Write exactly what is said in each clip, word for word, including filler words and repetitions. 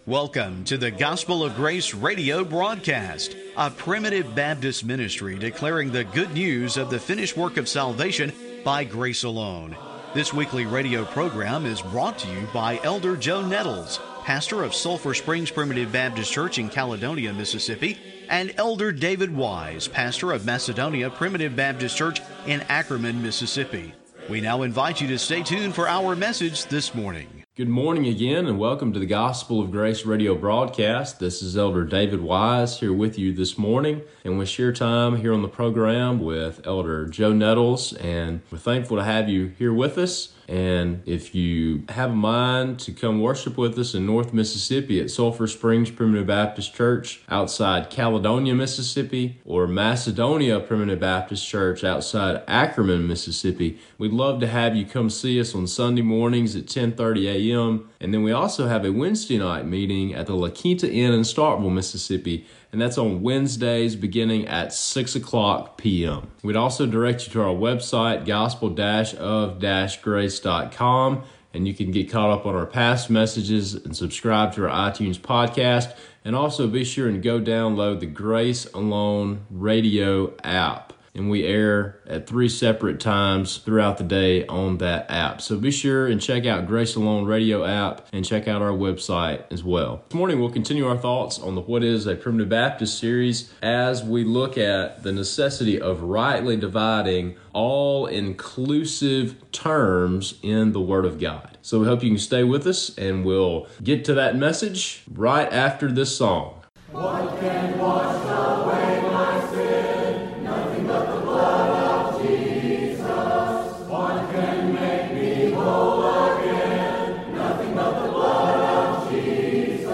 Welcome to the Gospel of Grace radio broadcast, a primitive Baptist ministry declaring the good news of the finished work of salvation by grace alone. This weekly radio program is brought to you by Elder Joe Nettles, pastor of Sulphur Springs Primitive Baptist Church in Caledonia, Mississippi, and Elder David Wise, pastor of Macedonia Primitive Baptist Church in Ackerman, Mississippi. We now invite you to stay tuned for our message this morning. Good morning again, and welcome to the Gospel of Grace radio broadcast. This is Elder David Wise here with you this morning, and we share time here on the program with Elder Joe Nettles, and we're thankful to have you here with us. And if you have a mind to come worship with us in North Mississippi at Sulphur Springs Primitive Baptist Church outside Caledonia, Mississippi, or Macedonia Primitive Baptist Church outside Ackerman, Mississippi, we'd love to have you come see us on Sunday mornings at ten thirty a.m. And then we also have a Wednesday night meeting at the La Quinta Inn in Starkville, Mississippi, and that's on Wednesdays beginning at six o'clock p.m. We'd also direct you to our website, gospel of grace dot com, and you can get caught up on our past messages and subscribe to our iTunes podcast, and also be sure and go download the Grace Alone radio app. And we air at three separate times throughout the day on that app. So be sure and check out Grace Alone Radio app and check out our website as well. This morning we'll continue our thoughts on the What is a Primitive Baptist series as we look at the necessity of rightly dividing all-inclusive terms in the Word of God. So we hope you can stay with us, and we'll get to that message right after this song. What can wash away my sin? Nothing but the blood of Jesus. What can make me whole again? Nothing but the blood of Jesus.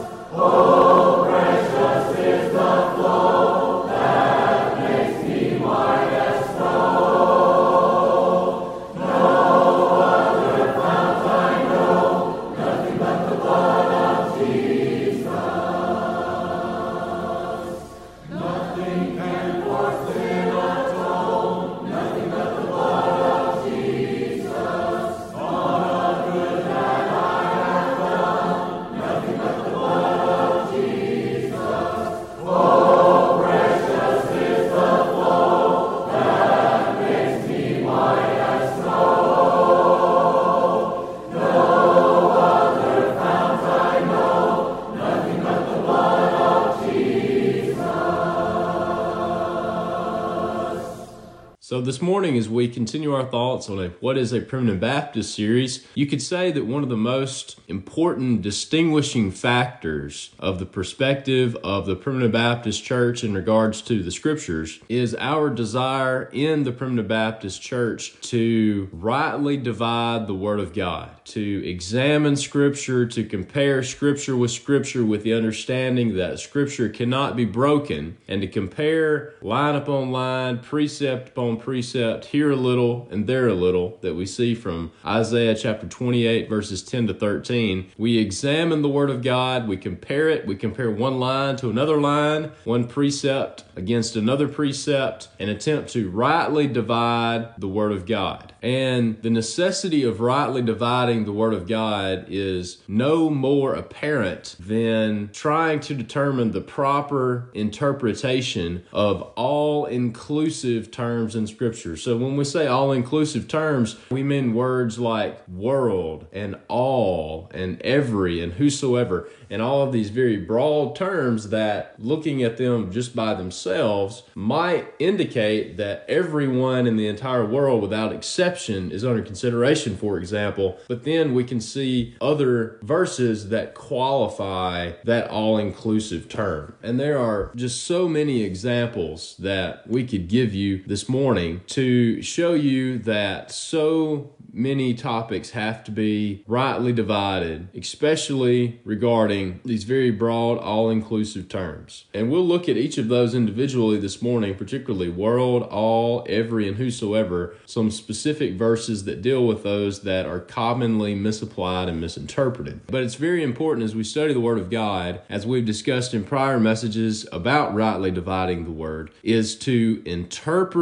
Oh, precious is the flow that makes me white as snow. No other fount I know. Nothing but the blood of Jesus. Nothing can for sin atone, nothing but the blood of Jesus. All the good that I have done, nothing but the blood of Jesus. Oh, precious is the flow that makes me white as snow. No other fount I know, nothing but the blood of Jesus. So this morning, as we continue our thoughts on a What is a Primitive Baptist series, you could say that one of the most important distinguishing factors of the perspective of the Primitive Baptist Church in regards to the Scriptures is our desire in the Primitive Baptist Church to rightly divide the Word of God, to examine Scripture, to compare Scripture with Scripture with the understanding that Scripture cannot be broken, and to compare line upon line, precept upon precept, here a little and there a little, that we see from Isaiah chapter twenty-eight verses ten to thirteen. We examine the Word of God, we compare it, we compare one line to another line, one precept against another precept, and attempt to rightly divide the Word of God. And the necessity of rightly dividing the Word of God is no more apparent than trying to determine the proper interpretation of all-inclusive terms in Scripture. So when we say all-inclusive terms, we mean words like world and all and every and whosoever, and all of these very broad terms that, looking at them just by themselves, might indicate that everyone in the entire world without exception is under consideration, for example. But then we can see other verses that qualify that all-inclusive term. And there are just so many examples that we could give you this morning to show you that so many topics have to be rightly divided, especially regarding these very broad, all-inclusive terms. And we'll look at each of those individually this morning, particularly world, all, every, and whosoever, some specific verses that deal with those that are commonly misapplied and misinterpreted. But it's very important as we study the Word of God, as we've discussed in prior messages about rightly dividing the Word, is to interpret each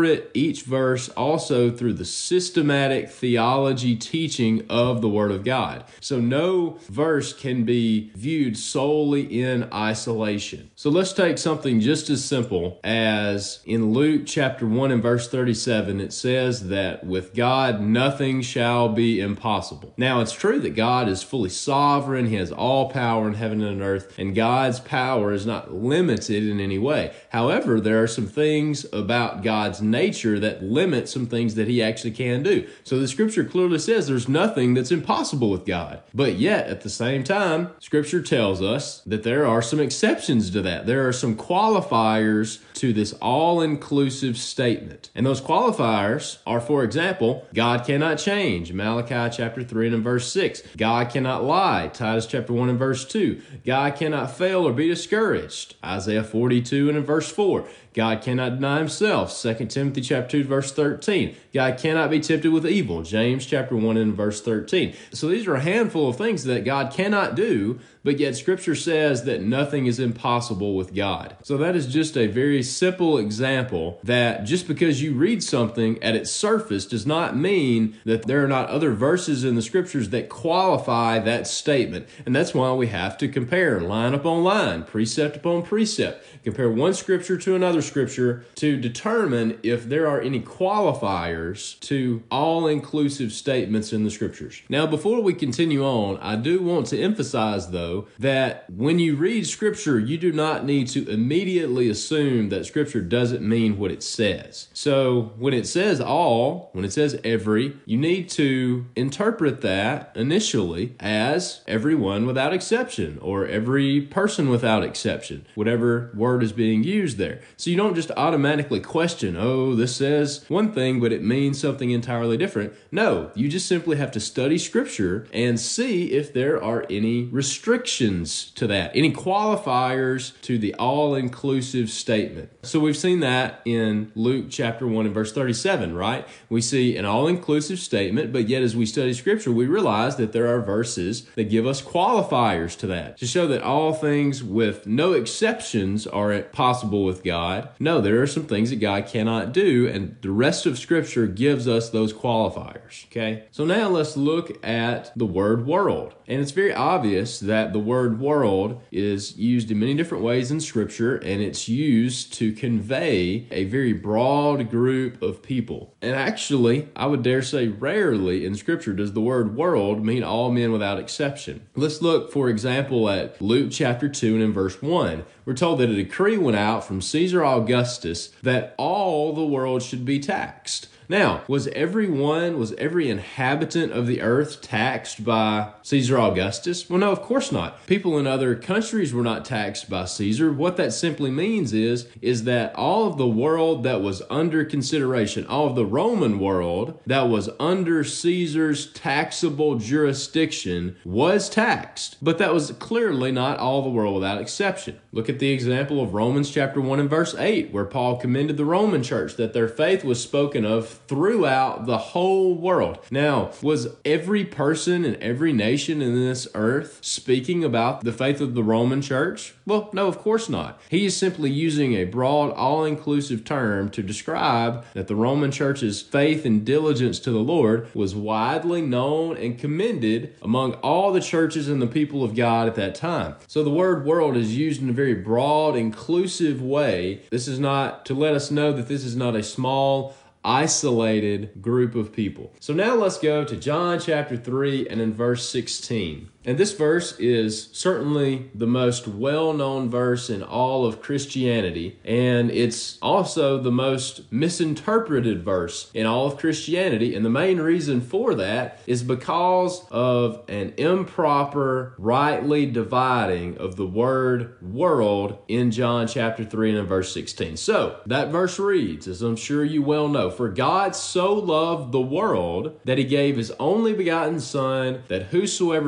each verse also through the systematic theology teaching of the Word of God. So no verse can be viewed solely in isolation. So let's take something just as simple as in Luke chapter one and verse thirty-seven, it says that with God nothing shall be impossible. Now it's true that God is fully sovereign. He has all power in heaven and earth, and God's power is not limited in any way. However, there are some things about God's nature that limit some things that he actually can do. So the scripture clearly says there's nothing that's impossible with God. But yet, at the same time, scripture tells us that there are some exceptions to that. There are some qualifiers to this all-inclusive statement. And those qualifiers are, for example, God cannot change, Malachi chapter three and in verse six. God cannot lie, Titus chapter one and verse two. God cannot fail or be discouraged, Isaiah forty-two and in verse four. God cannot deny himself, Second Timothy chapter two, verse thirteen. God cannot be tempted with evil, James chapter one and verse thirteen. So these are a handful of things that God cannot do, but yet Scripture says that nothing is impossible with God. So that is just a very simple example that just because you read something at its surface does not mean that there are not other verses in the Scriptures that qualify that statement. And that's why we have to compare line upon line, precept upon precept. Compare one Scripture to another Scripture to determine if there are any qualifiers to all-inclusive statements in the Scriptures. Now, before we continue on, I do want to emphasize, though, that when you read Scripture, you do not need to immediately assume that Scripture doesn't mean what it says. So, when it says all, when it says every, you need to interpret that initially as everyone without exception, or every person without exception, whatever word is being used there. So you don't just automatically question, oh, this says one thing, but it means something entirely different. No, you just simply have to study Scripture and see if there are any restrictions to that, any qualifiers to the all-inclusive statement. So we've seen that in Luke chapter one and verse thirty-seven, right? We see an all-inclusive statement, but yet as we study Scripture, we realize that there are verses that give us qualifiers to that, to show that all things with no exceptions are possible with God. No, there are some things that God cannot do, and the rest of Scripture gives us those qualifiers, okay? So now let's look at the word world. And it's very obvious that the word world is used in many different ways in Scripture, and it's used to convey a very broad group of people. And actually, I would dare say rarely in Scripture does the word world mean all men without exception. Let's look, for example, at Luke chapter two and in verse one. We're told that a decree went out from Caesar Augustus that all the world should be taxed. Now, was everyone, was every inhabitant of the earth taxed by Caesar Augustus? Well, no, of course not. People in other countries were not taxed by Caesar. What that simply means is, is that all of the world that was under consideration, all of the Roman world that was under Caesar's taxable jurisdiction was taxed. But that was clearly not all the world without exception. Look at the example of Romans chapter one and verse eight, where Paul commended the Roman church that their faith was spoken of throughout the whole world. Now, was every person in every nation in this earth speaking about the faith of the Roman church? Well, no, of course not. He is simply using a broad, all-inclusive term to describe that the Roman church's faith and diligence to the Lord was widely known and commended among all the churches and the people of God at that time. So the word world is used in a very broad, inclusive way. This is not to let us know that this is not a small, isolated group of people. So now let's go to John chapter three and in verse sixteen. And this verse is certainly the most well-known verse in all of Christianity, and it's also the most misinterpreted verse in all of Christianity. And the main reason for that is because of an improper, rightly dividing of the word world in John chapter three and in verse sixteen. So that verse reads, as I'm sure you well know, "For God so loved the world that he gave his only begotten Son, that whosoever believeth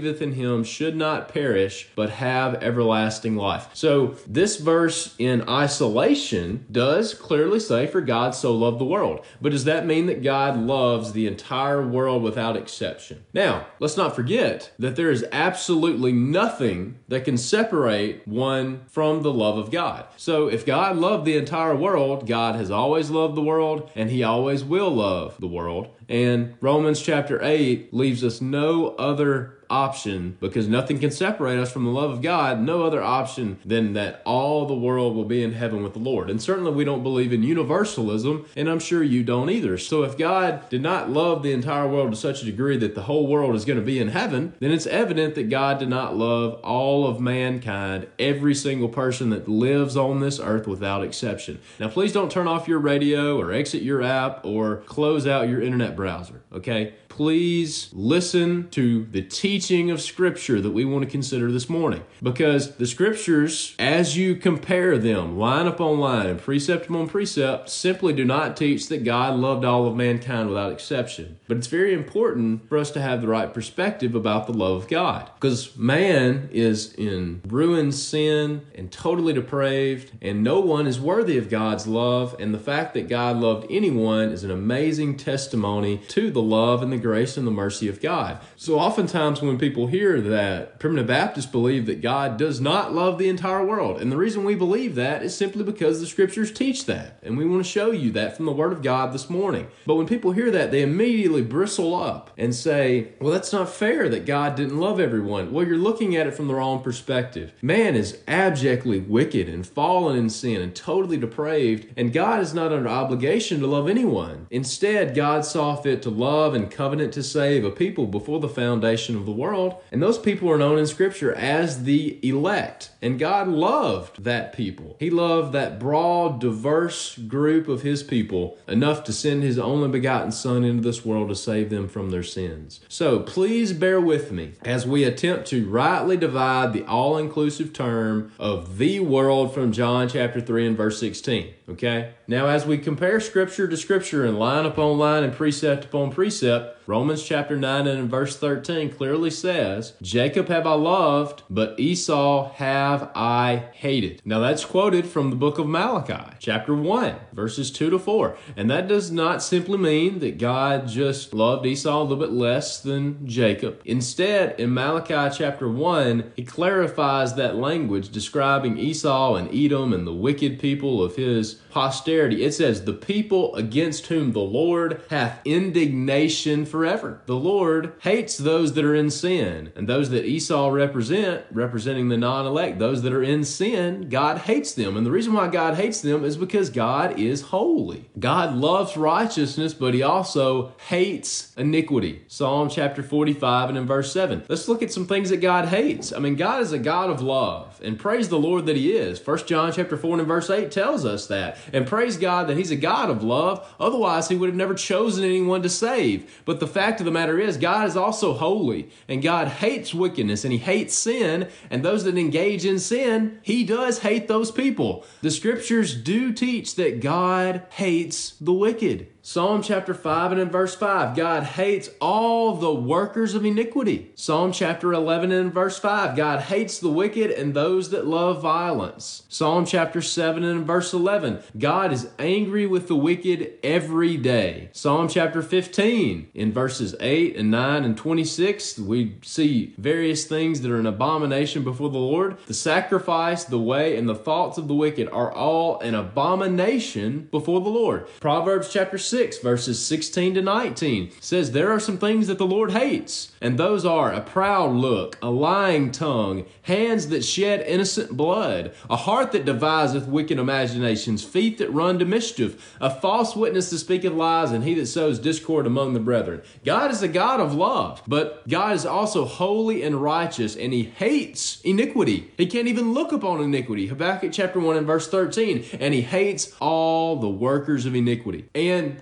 believeth in him should not perish, but have everlasting life. So this verse in isolation does clearly say, for God so loved the world. But does that mean that God loves the entire world without exception? Now, let's not forget that there is absolutely nothing that can separate one from the love of God. So if God loved the entire world, God has always loved the world, and he always will love the world. And Romans chapter eight leaves us no other option, because nothing can separate us from the love of God, no other option than that all the world will be in heaven with the Lord. And certainly we don't believe in universalism, and I'm sure you don't either. So if God did not love the entire world to such a degree that the whole world is going to be in heaven, then it's evident that God did not love all of mankind, every single person that lives on this earth without exception. Now please don't turn off your radio or exit your app or close out your internet browser, okay? Please listen to the teaching of Scripture that we want to consider this morning. Because the Scriptures, as you compare them line upon line and precept upon precept, simply do not teach that God loved all of mankind without exception. But it's very important for us to have the right perspective about the love of God. Because man is in ruined sin and totally depraved, and no one is worthy of God's love. And the fact that God loved anyone is an amazing testimony to the love and the grace and the mercy of God. So oftentimes when people hear that, Primitive Baptists believe that God does not love the entire world. And the reason we believe that is simply because the Scriptures teach that. And we want to show you that from the Word of God this morning. But when people hear that, they immediately bristle up and say, well, that's not fair that God didn't love everyone. Well, you're looking at it from the wrong perspective. Man is abjectly wicked and fallen in sin and totally depraved, and God is not under obligation to love anyone. Instead, God saw fit to love and covenant to save a people before the foundation of the world, and those people are known in Scripture as the elect. And God loved that people. He loved that broad, diverse group of His people enough to send His only begotten Son into this world to save them from their sins. So please bear with me as we attempt to rightly divide the all-inclusive term of the world from John chapter three and verse sixteen. Okay? Now, as we compare Scripture to Scripture and line upon line and precept upon precept, Romans chapter nine and verse thirteen clearly says, Jacob have I loved, but Esau have I hated. Now that's quoted from the book of Malachi, chapter one, verses two to four. And that does not simply mean that God just loved Esau a little bit less than Jacob. Instead, in Malachi chapter one, he clarifies that language describing Esau and Edom and the wicked people of his posterity. It says, the people against whom the Lord hath indignation forever. The Lord hates those that are in sin, and those that Esau represent, representing the non-elect, those that are in sin, God hates them. And the reason why God hates them is because God is holy. God loves righteousness, but He also hates iniquity. Psalm chapter forty-five and in verse seven. Let's look at some things that God hates. I mean, God is a God of love, and praise the Lord that He is. First John chapter four and in verse eight tells us that. And praise God that He's a God of love. Otherwise, He would have never chosen anyone to save. But the fact of the matter is, God is also holy, and God hates wickedness, and He hates sin, and those that engage in sin, He does hate those people. The Scriptures do teach that God hates the wicked. Psalm chapter five and in verse five, God hates all the workers of iniquity. Psalm chapter eleven and in verse five, God hates the wicked and those that love violence. Psalm chapter seven and in verse eleven, God is angry with the wicked every day. Psalm chapter fifteen, in verses eight and nine and twenty-six, we see various things that are an abomination before the Lord. The sacrifice, the way, and the thoughts of the wicked are all an abomination before the Lord. Proverbs chapter six, verses sixteen to nineteen says there are some things that the Lord hates, and those are a proud look, a lying tongue, hands that shed innocent blood, a heart that deviseth wicked imaginations, feet that run to mischief, a false witness that speaketh lies, and he that sows discord among the brethren. God is a God of love, but God is also holy and righteous, and He hates iniquity. He can't even look upon iniquity. Habakkuk chapter one and verse thirteen, and He hates all the workers of iniquity. And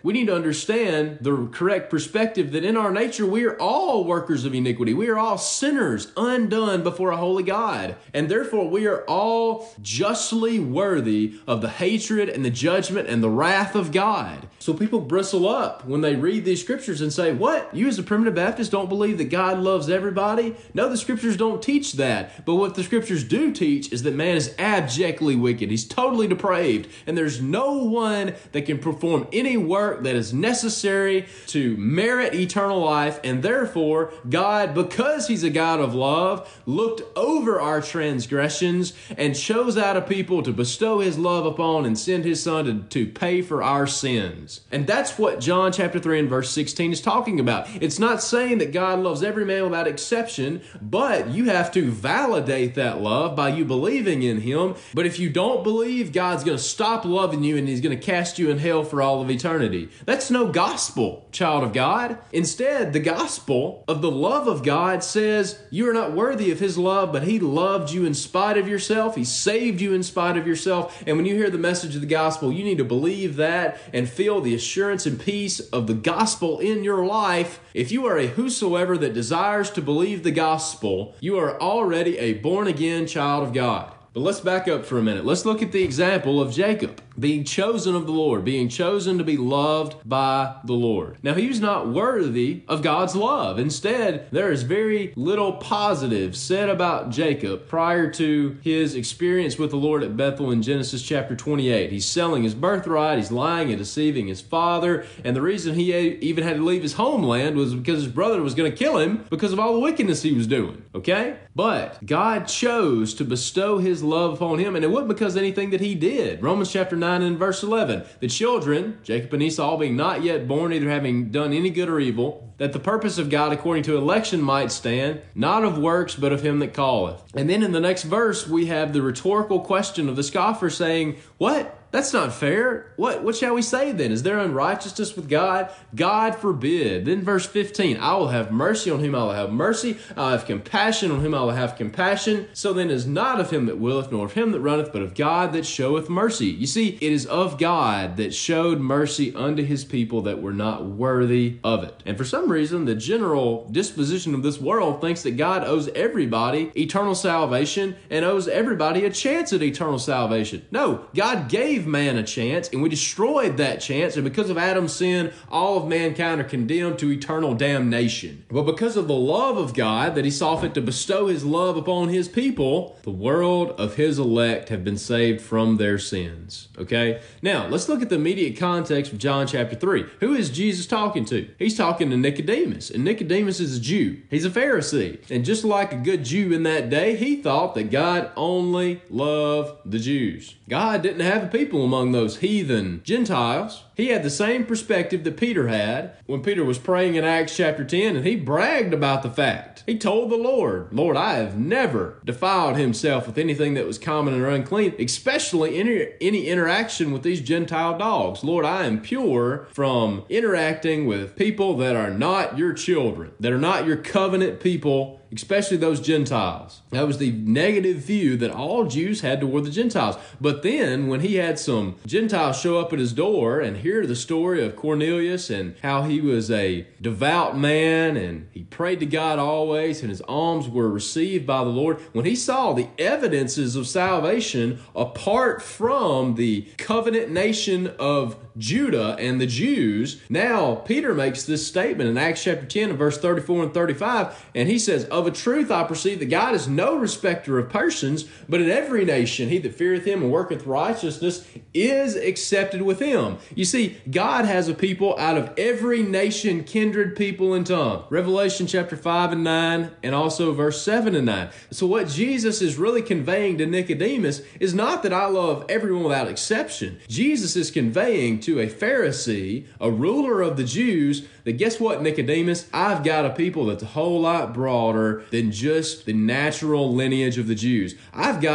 we need to understand the correct perspective that in our nature, we are all workers of iniquity. We are all sinners undone before a holy God. And therefore, we are all justly worthy of the hatred and the judgment and the wrath of God. So people bristle up when they read these scriptures and say, what? You as a primitive Baptist don't believe that God loves everybody? No, the scriptures don't teach that. But what the scriptures do teach is that man is abjectly wicked. He's totally depraved. And there's no one that can perform any work that is necessary to merit eternal life. And therefore, God, because he's a God of love, looked over our transgressions and chose out a people to bestow his love upon and send his son to, to pay for our sins. And that's what John chapter three and verse sixteen is talking about. It's not saying that God loves every man without exception, but you have to validate that love by you believing in him. But if you don't believe, God's going to stop loving you and he's going to cast you in hell for all of eternity. That's no gospel, child of God. Instead, the gospel of the love of God says you are not worthy of his love, but he loved you in spite of yourself. He saved you in spite of yourself. And when you hear the message of the gospel, you need to believe that and feel the assurance and peace of the gospel in your life. If you are a whosoever that desires to believe the gospel, you are already a born-again child of God. But let's back up for a minute. Let's look at the example of Jacob being chosen of the Lord, being chosen to be loved by the Lord. Now, he was not worthy of God's love. Instead, there is very little positive said about Jacob prior to his experience with the Lord at Bethel in Genesis chapter twenty-eight. He's selling his birthright, he's lying and deceiving his father, and the reason he even had to leave his homeland was because his brother was going to kill him because of all the wickedness he was doing, okay? But God chose to bestow his love upon him, and it wasn't because of anything that he did. Romans chapter nine and verse eleven, the children, Jacob and Esau, being not yet born, neither having done any good or evil, that the purpose of God according to election might stand, not of works, but of him that calleth. And then in the next verse, we have the rhetorical question of the scoffer saying, what? That's not fair. What, what shall we say then? Is there unrighteousness with God? God forbid. Then verse fifteen, I will have mercy on whom I will have mercy. I will have compassion on whom I will have compassion. So then it is not of him that willeth, nor of him that runneth, but of God that showeth mercy. You see, it is of God that showed mercy unto his people that were not worthy of it. And for some reason, the general disposition of this world thinks that God owes everybody eternal salvation and owes everybody a chance at eternal salvation. No, God gave man a chance, and we destroyed that chance, and because of Adam's sin, all of mankind are condemned to eternal damnation. But because of the love of God, that he saw fit to bestow his love upon his people, the world of his elect have been saved from their sins. Okay? Now, let's look at the immediate context of John chapter three. Who is Jesus talking to? He's talking to Nicodemus, and Nicodemus is a Jew. He's a Pharisee, and just like a good Jew in that day, he thought that God only loved the Jews. God didn't have a people among those heathen Gentiles. He had the same perspective that Peter had when Peter was praying in Acts chapter ten, and he bragged about the fact. He told the Lord, Lord, I have never defiled himself with anything that was common or unclean, especially any, any interaction with these Gentile dogs. Lord, I am pure from interacting with people that are not your children, that are not your covenant people, especially those Gentiles. That was the negative view that all Jews had toward the Gentiles. But then when he had some Gentiles show up at his door and hear the story of Cornelius and how he was a devout man and he prayed to God always and his alms were received by the Lord, when he saw the evidences of salvation apart from the covenant nation of Judah and the Jews, now Peter makes this statement in Acts chapter ten and verse thirty-four and thirty-five, and he says, of a truth I perceive that God is no respecter of persons, but in every nation he that feareth him and worketh righteousness is accepted with him. You see, God has a people out of every nation, kindred, people, and tongue. Revelation chapter five and nine, and also verse seven and nine. So what Jesus is really conveying to Nicodemus is not that I love everyone without exception. Jesus is conveying to a Pharisee, a ruler of the Jews, that guess what, Nicodemus? I've got a people that's a whole lot broader than just the natural lineage of the Jews. I've got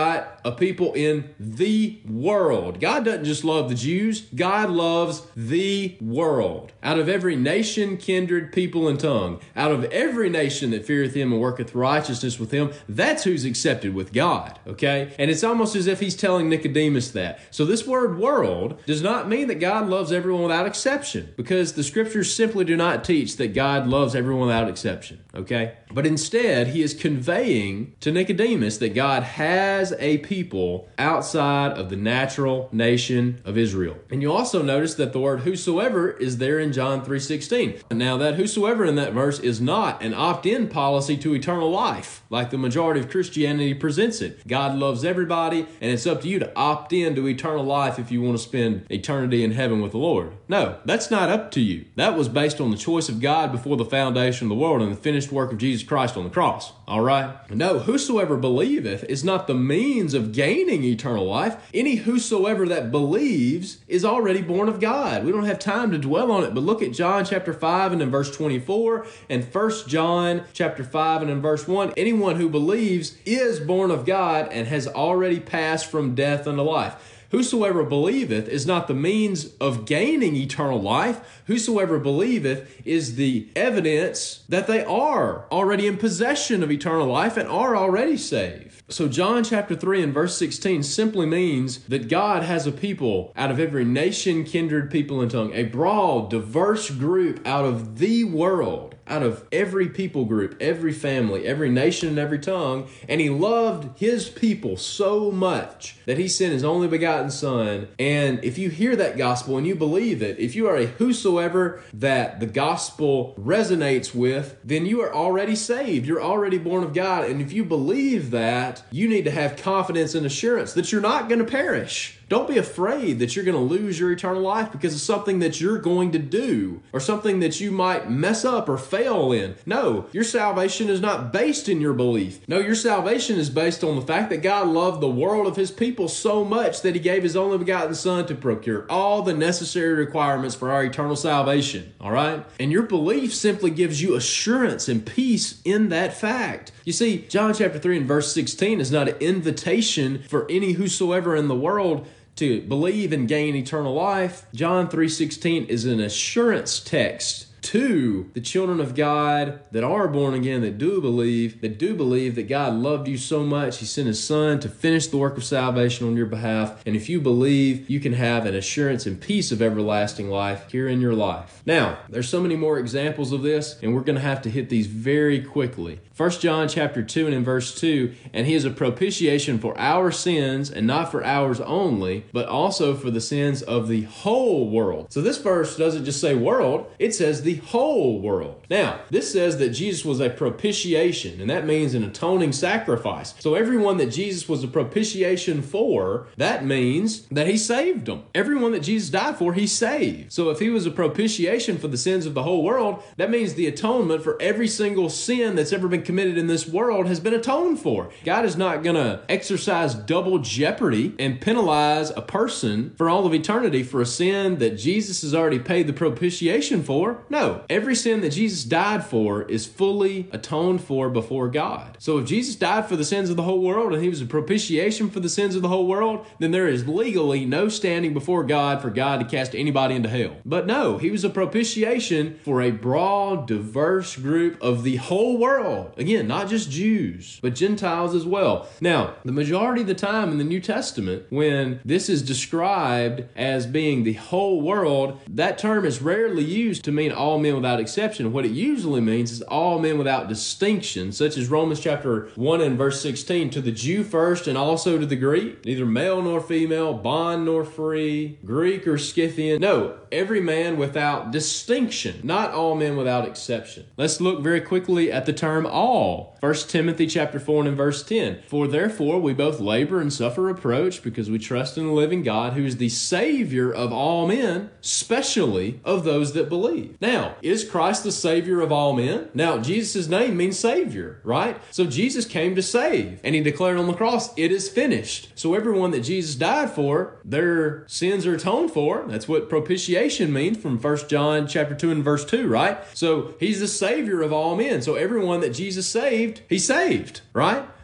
a people in the world. God doesn't just love the Jews. God loves the world. Out of every nation, kindred, people, and tongue, out of every nation that feareth him and worketh righteousness with him, that's who's accepted with God, okay? And it's almost as if he's telling Nicodemus that. So this word world does not mean that God loves everyone without exception, because the scriptures simply do not teach that God loves everyone without exception, okay? But instead, he is conveying to Nicodemus that God has a people outside of the natural nation of Israel. And you also notice that the word whosoever is there in John three sixteen. Now that whosoever in that verse is not an opt-in policy to eternal life, like the majority of Christianity presents it. God loves everybody, and it's up to you to opt in to eternal life if you want to spend eternity in heaven with the Lord. No, that's not up to you. That was based on the choice of God before the foundation of the world and the finished work of Jesus Christ on the cross. All right? No, whosoever believeth is not the means of gaining eternal life. Any whosoever that believes is already born of God. We don't have time to dwell on it, but look at John chapter five and in verse twenty-four, and First John chapter five and in verse one. Anyone who believes is born of God and has already passed from death unto life. Whosoever believeth is not the means of gaining eternal life. Whosoever believeth is the evidence that they are already in possession of eternal life and are already saved. So John chapter three and verse sixteen simply means that God has a people out of every nation, kindred, people, and tongue, a broad, diverse group out of the world, out of every people group, every family, every nation, and every tongue. And he loved his people so much that he sent his only begotten Son. And if you hear that gospel and you believe it, if you are a whosoever that the gospel resonates with, then you are already saved. You're already born of God. And if you believe that, you need to have confidence and assurance that you're not going to perish. Don't be afraid that you're going to lose your eternal life because of something that you're going to do or something that you might mess up or fail in. No, your salvation is not based in your belief. No, your salvation is based on the fact that God loved the world of his people so much that he gave his only begotten Son to procure all the necessary requirements for our eternal salvation. All right? And your belief simply gives you assurance and peace in that fact. You see, John chapter three and verse sixteen is not an invitation for any whosoever in the world to believe and gain eternal life. John three sixteen is an assurance text to the children of God that are born again, that do believe, that do believe that God loved you so much, he sent his Son to finish the work of salvation on your behalf. And if you believe, you can have an assurance and peace of everlasting life here in your life. Now, there's so many more examples of this, and we're going to have to hit these very quickly. First John chapter two and in verse two, and he is a propitiation for our sins, and not for ours only, but also for the sins of the whole world. So this verse doesn't just say world, it says the whole world. Now, this says that Jesus was a propitiation, and that means an atoning sacrifice. So everyone that Jesus was a propitiation for, that means that he saved them. Everyone that Jesus died for, he saved. So if he was a propitiation for the sins of the whole world, that means the atonement for every single sin that's ever been committed in this world has been atoned for. God is not going to exercise double jeopardy and penalize a person for all of eternity for a sin that Jesus has already paid the propitiation for. No, every sin that Jesus died for is fully atoned for before God. So if Jesus died for the sins of the whole world and he was a propitiation for the sins of the whole world, then there is legally no standing before God for God to cast anybody into hell. But no, he was a propitiation for a broad, diverse group of the whole world. Again, not just Jews, but Gentiles as well. Now, the majority of the time in the New Testament, when this is described as being the whole world, that term is rarely used to mean all men without exception. What it usually means is all men without distinction, such as Romans chapter one and verse sixteen, to the Jew first and also to the Greek, neither male nor female, bond nor free, Greek or Scythian. No, every man without distinction, not all men without exception. Let's look very quickly at the term all. First Timothy chapter four and verse ten. For therefore we both labor and suffer reproach because we trust in the living God, who is the Savior of all men, specially of those that believe. Now, is Christ the Savior of all men? Now, Jesus' name means Savior, right? So Jesus came to save, and he declared on the cross, it is finished. So everyone that Jesus died for, their sins are atoned for. That's what propitiation means from First John chapter two and verse two, right? So he's the Savior of all men. So everyone that Jesus saved, he saved, right?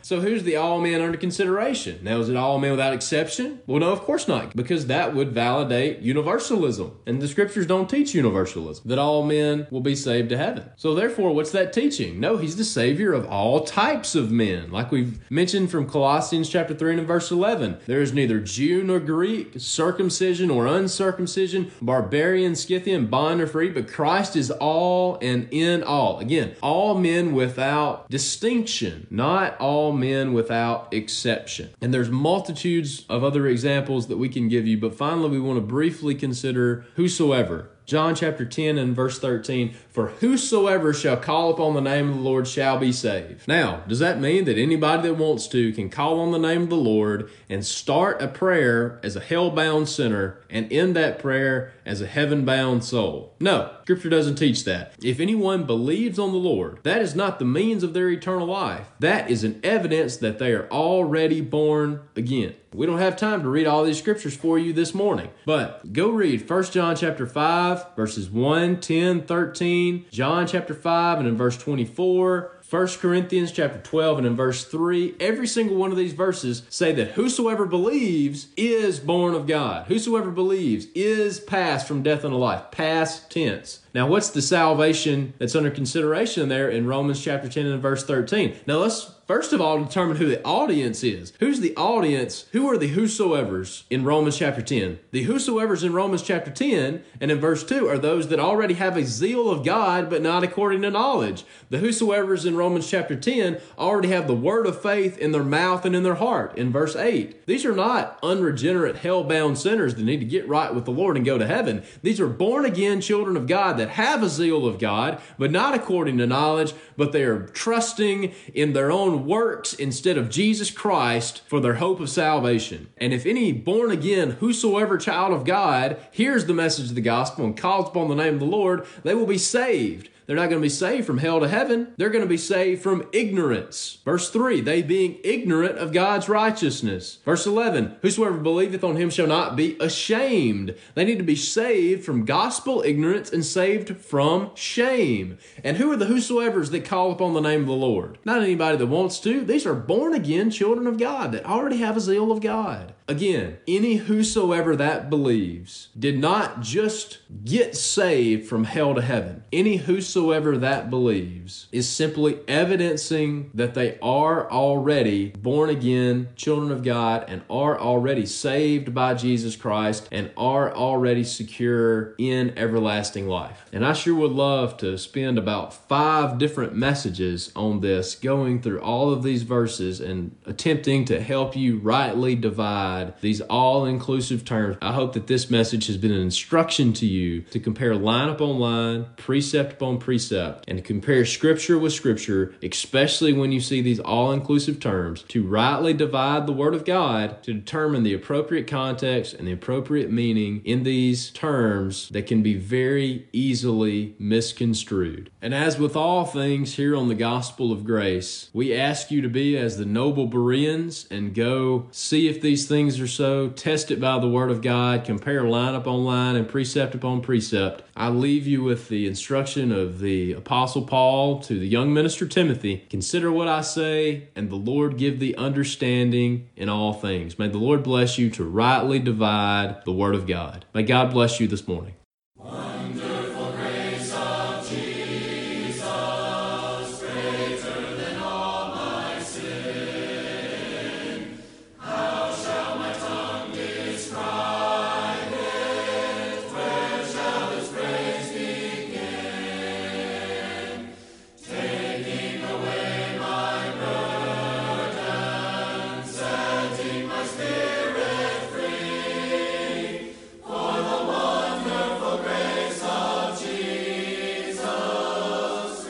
So who's the all men under consideration? Now, is it all men without exception? Well, no, of course not, because that would validate universalism. And the scriptures don't teach universalism, that all men will be saved to heaven. So therefore, what's that teaching? No, he's the Savior of all types of men. Like we've mentioned from Colossians chapter three and verse eleven, there is neither Jew nor Greek, circumcision or uncircumcision, barbarian, Scythian, bond or free, but Christ is all and in all. Again, all men without distinction, not all men without exception. And there's multitudes of other examples that we can give you, but finally we want to briefly consider whosoever. John chapter ten and verse thirteen, for whosoever shall call upon the name of the Lord shall be saved. Now, does that mean that anybody that wants to can call on the name of the Lord and start a prayer as a hell-bound sinner and end that prayer as a heaven-bound soul? No, Scripture doesn't teach that. If anyone believes on the Lord, that is not the means of their eternal life. That is an evidence that they are already born again. We don't have time to read all these scriptures for you this morning, but go read First John chapter five, verses one, ten, thirteen, John chapter five and in verse twenty-four, First Corinthians chapter twelve and in verse three. Every single one of these verses say that whosoever believes is born of God. Whosoever believes is passed from death unto life. Past tense. Now, what's the salvation that's under consideration there in Romans chapter ten and verse thirteen? Now, let's first of all determine who the audience is. Who's the audience? Who are the whosoevers in Romans chapter ten? The whosoevers in Romans chapter ten and in verse two are those that already have a zeal of God, but not according to knowledge. The whosoevers in Romans chapter ten already have the word of faith in their mouth and in their heart in verse eight. These are not unregenerate, hell-bound sinners that need to get right with the Lord and go to heaven. These are born-again children of God that have a zeal of God, but not according to knowledge, but they are trusting in their own works instead of Jesus Christ for their hope of salvation. And if any born-again, whosoever child of God hears the message of the gospel and calls upon the name of the Lord, they will be saved. They're not going to be saved from hell to heaven. They're going to be saved from ignorance. Verse three, they being ignorant of God's righteousness. Verse eleven, whosoever believeth on him shall not be ashamed. They need to be saved from gospel ignorance and saved from shame. And who are the whosoevers that call upon the name of the Lord? Not anybody that wants to. These are born again children of God that already have a zeal of God. Again, any whosoever that believes did not just get saved from hell to heaven. Any whosoever that believes is simply evidencing that they are already born again children of God and are already saved by Jesus Christ and are already secure in everlasting life. And I sure would love to spend about five different messages on this, going through all of these verses and attempting to help you rightly divide these all-inclusive terms. I hope that this message has been an instruction to you to compare line upon line, precept upon precept, and to compare Scripture with Scripture, especially when you see these all-inclusive terms, to rightly divide the Word of God to determine the appropriate context and the appropriate meaning in these terms that can be very easily misconstrued. And as with all things here on the Gospel of Grace, we ask you to be as the noble Bereans and go see if these things are so, test it by the Word of God, compare line upon line and precept upon precept. I leave you with the instruction of the Apostle Paul to the young minister Timothy. Consider what I say, and the Lord give thee understanding in all things. May the Lord bless you to rightly divide the Word of God. May God bless you this morning. Wonderful grace of Jesus, greater than all my sin. How shall my tongue describe it? Where shall its praise begin? Taking away my burden, setting my spirit free. For the wonderful grace of Jesus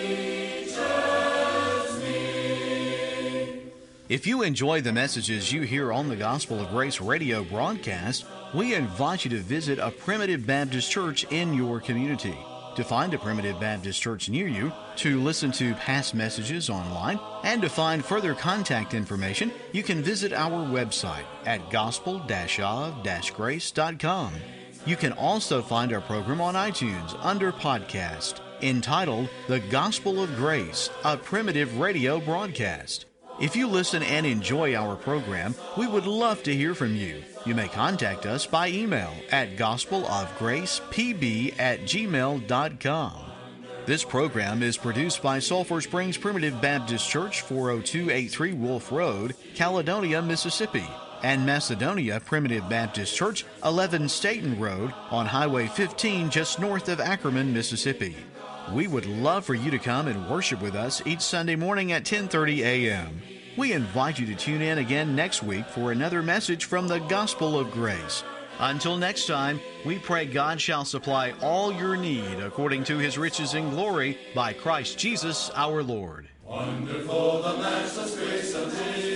reaches me. If you enjoy the messages you hear on the Gospel of Grace radio broadcast, we invite you to visit a Primitive Baptist church in your community. To find a Primitive Baptist church near you, to listen to past messages online, and to find further contact information, you can visit our website at gospel dash of dash grace dot com. You can also find our program on iTunes under podcast, entitled The Gospel of Grace, a Primitive Radio Broadcast. If you listen and enjoy our program, we would love to hear from you. You may contact us by email at gospelofgracepb at gmail dot com. This program is produced by Sulphur Springs Primitive Baptist Church, four oh two eighty-three Wolf Road, Caledonia, Mississippi, and Macedonia Primitive Baptist Church, eleven Staten Road, on Highway fifteen, just north of Ackerman, Mississippi. We would love for you to come and worship with us each Sunday morning at ten thirty a.m. We invite you to tune in again next week for another message from the Gospel of Grace. Until next time, we pray God shall supply all your need according to His riches in glory by Christ Jesus our Lord. Wonderful the matchless grace of Jesus.